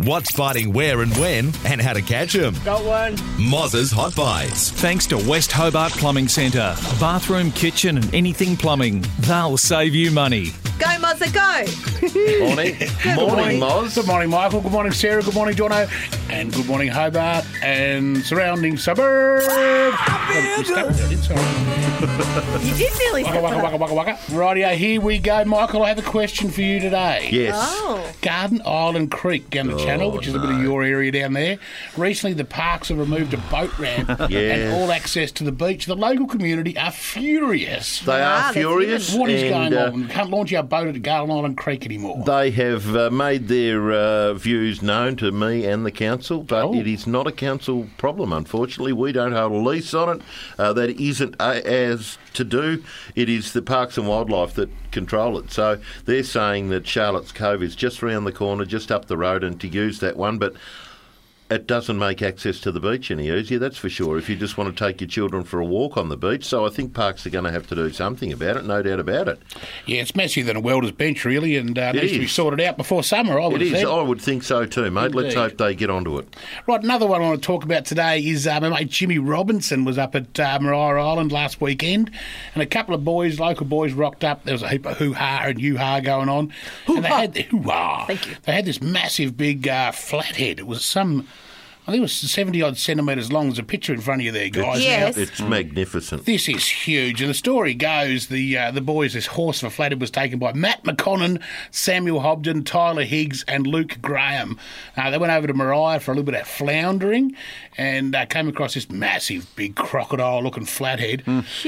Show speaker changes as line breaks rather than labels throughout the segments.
what's biting where and when, and how to catch them.
Got one.
Moz's Hot Bites.
Thanks to West Hobart Plumbing Centre. Bathroom, kitchen and anything plumbing. They'll save you money.
Go, Mozza, go.
Morning. Morning, Moz.
Good morning, Michael. Good morning, Sarah. Good morning, Jono. And good morning, Hobart and surrounding suburbs.
You did nearly step
Waka,
it
waka,
up.
waka, waka. Rightio, here we go, Michael. I have a question for you today.
Yes.
Oh.
Garden Island Creek down the channel, which is a bit of your area down there. Recently, the parks have removed a boat ramp and all access to the beach. The local community are furious.
They are
they're
furious.
What is
and,
going on? We can't launch our boat at Garden Island Creek anymore.
They have made their views known to me and the council, but it is not a council problem, unfortunately. We don't hold a lease on it. That isn't as to do. It is the Parks and Wildlife that control it. So they're saying that Charlotte's Cove is just round the corner, just up the road, and to use that one, but it doesn't make access to the beach any easier, that's for sure, if you just want to take your children for a walk on the beach. So I think parks are going to have to do something about it, no doubt about it.
Yeah, it's messier than a welder's bench, really, and needs to be
is.
sorted out before summer, I would
It
have
is.
said.
I would think so too, mate. Let's
Indeed.
hope they get onto it.
Right, another one I want to talk about today is my mate Jimmy Robinson was up at Maria Island last weekend, and a couple of boys, local boys, rocked up. There was a heap of hoo-ha and you-ha going on. And they had hoo-ha.
Thank you.
They had this massive big flathead. It was I think it was 70-odd centimetres long. There's a picture in front of you there, guys.
Yes.
It's magnificent.
This is huge, and the story goes the boys, this horse of a flathead was taken by Matt McConnon, Samuel Hobden, Tyler Higgs and Luke Graham. They went over to Maria for a little bit of floundering and came across this massive, big crocodile-looking flathead.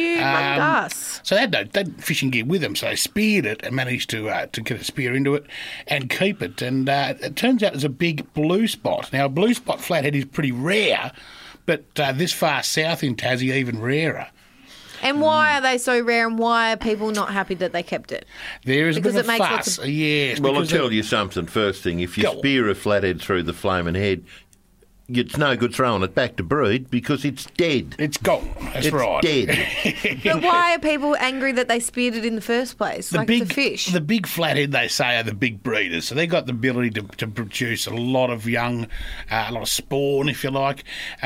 Humongous.
So they had fishing gear with them, so they speared it and managed to get a spear into it and keep it. And it turns out there's a big blue spot. Now, a blue spot flathead is pretty rare, but this far south in Tassie, even rarer.
And why are they so rare, and why are people not happy that they kept it?
There is
Because
a
it
bit of
makes
a
lots
fuss. Yes.
Well, I'll
because
tell you something. First thing, if you
Go on.
spear a flathead through the flaming head, it's no good throwing it back to breed because it's dead.
it's gone. That's
It's
right.
dead.
But why are people angry that they speared it in the first place? The fish.
The big flathead, they say, are the big breeders. So they've got the ability to produce a lot of young, a lot of spawn, if you like.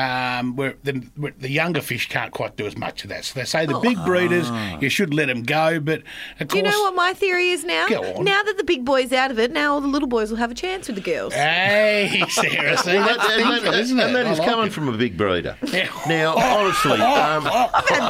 Where the younger fish can't quite do as much of that. So they say the big breeders, you should let them go. But of
Do you
course,
know what my theory is now?
Go on.
Now that the big boy's out of it, now all the little boys will have a chance with the girls.
Hey, Sarah, see, that's thinking, isn't it?
And that
I
is
like
coming
it.
from a big breeder.
Yeah.
Now, honestly,
I've had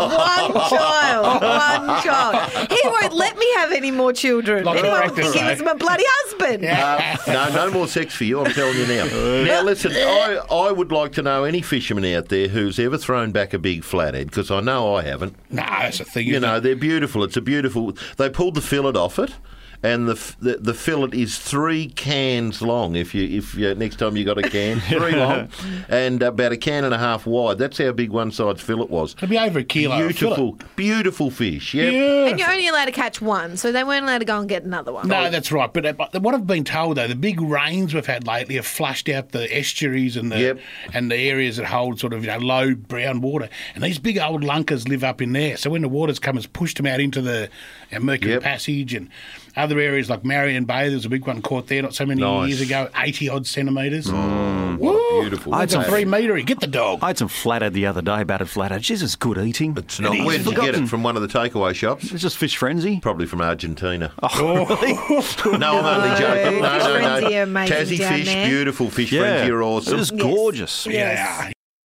one child. He won't let me have any more children.
Like
Anyone
practice,
will think
eh?
he's my bloody husband.
no more sex for you, I'm telling you now. Now, listen, I would like to know any fisherman out there who's ever thrown back a big flathead, because I know I haven't.
No, that's the thing.
You
isn't
know,
it?
they're beautiful. It's a beautiful... They pulled the fillet off it, and the fillet is 3 cans long. If you next time you got a can, 3 long, and about 1.5 cans wide. That's how big one side's fillet was.
It'd be over a kilo. of fillet.
Beautiful fish. Yep.
Yeah.
And you're only allowed to catch one, so they weren't allowed to go and get another one.
No, that's right. But what I've been told, though, the big rains we've had lately have flushed out the estuaries and the areas that hold sort of low brown water. And these big old lunkers live up in there. So when the water's come, it's pushed them out into the Mercury Passage and other areas like Marion Bay. There was a big one caught there not so many years ago, 80-odd centimetres.
What beautiful.
That's a 3 metre. Get the dog.
I had some flathead the other day, battered flathead. Jeez, it's good eating.
It's not.
It is
Where did you get
forgotten.
it? From one of the takeaway shops?
It's just Fish Frenzy.
Probably from Argentina.
Oh.
No, I'm only joking.
Fish Frenzy are amazing
Tassie
down
fish,
there.
beautiful fish frenzy are
It
awesome.
was gorgeous.
Yeah.